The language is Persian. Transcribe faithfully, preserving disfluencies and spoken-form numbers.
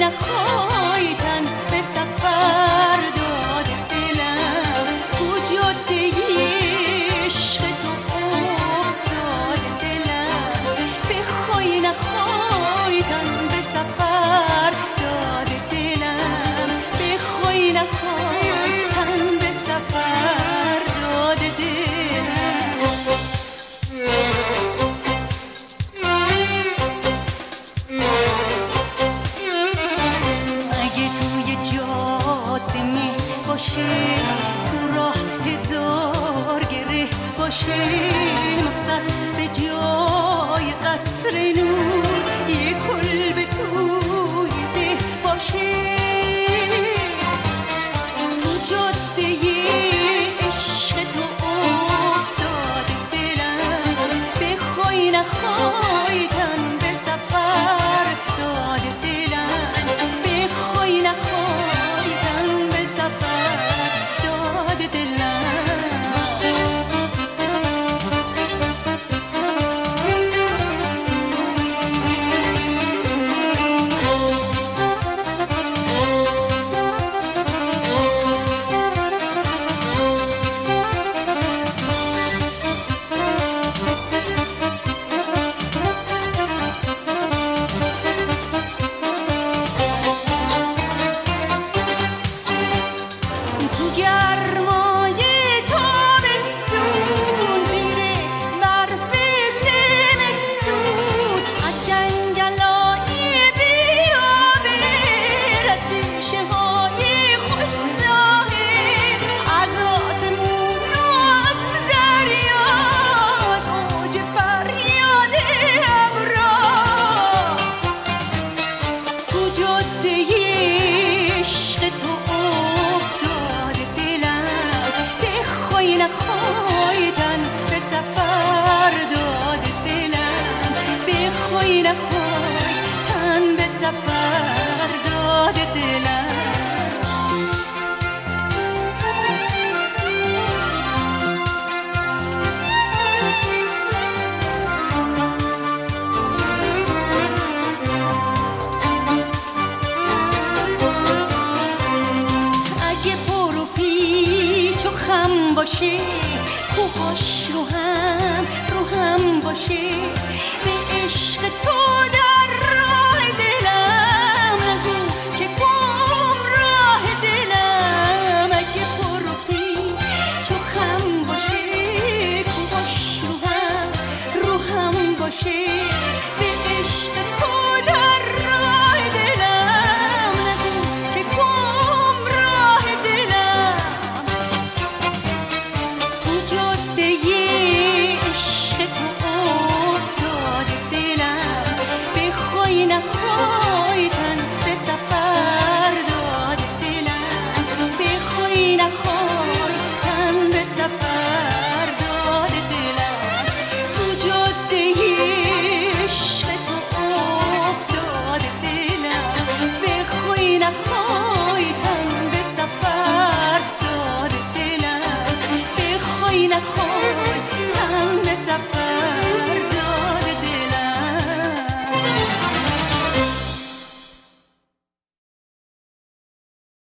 نخوای تن به سفر داد دلم، تو جاده عشق تو افتاد دلم، بخوای نخوای تن به سفر داد دلم، بخوای نخوای تن به سفر داد دلم. تو راه هزار گره باشه، مقصد به جای قصر نور یه کلبه توی ده باشه، تو جاده عشق تو افتاد دلم، بخوای نخوای تن به سفر داد دلم، بخوای نخوای تن به سفر داد دلم. نخوای تن به سفر داد دلم، بخوای نخوای تن به سفر داد دلم. اگه پر و پیچ و خم باشه، کوهاش رو هم رو هم باشه، به عشق تو در راه دلم نگو که گمراه دلم. اگه پر و پیچ و خم باشه، کوهاش رو هم رو هم باشه، به عشق تو در راه دلم نگو که گمراه دلم. تو جاده عشق تو افتاد دلم، بخوای نخوای تن به سفر داد دلم، بخوای نخوای تن به سفر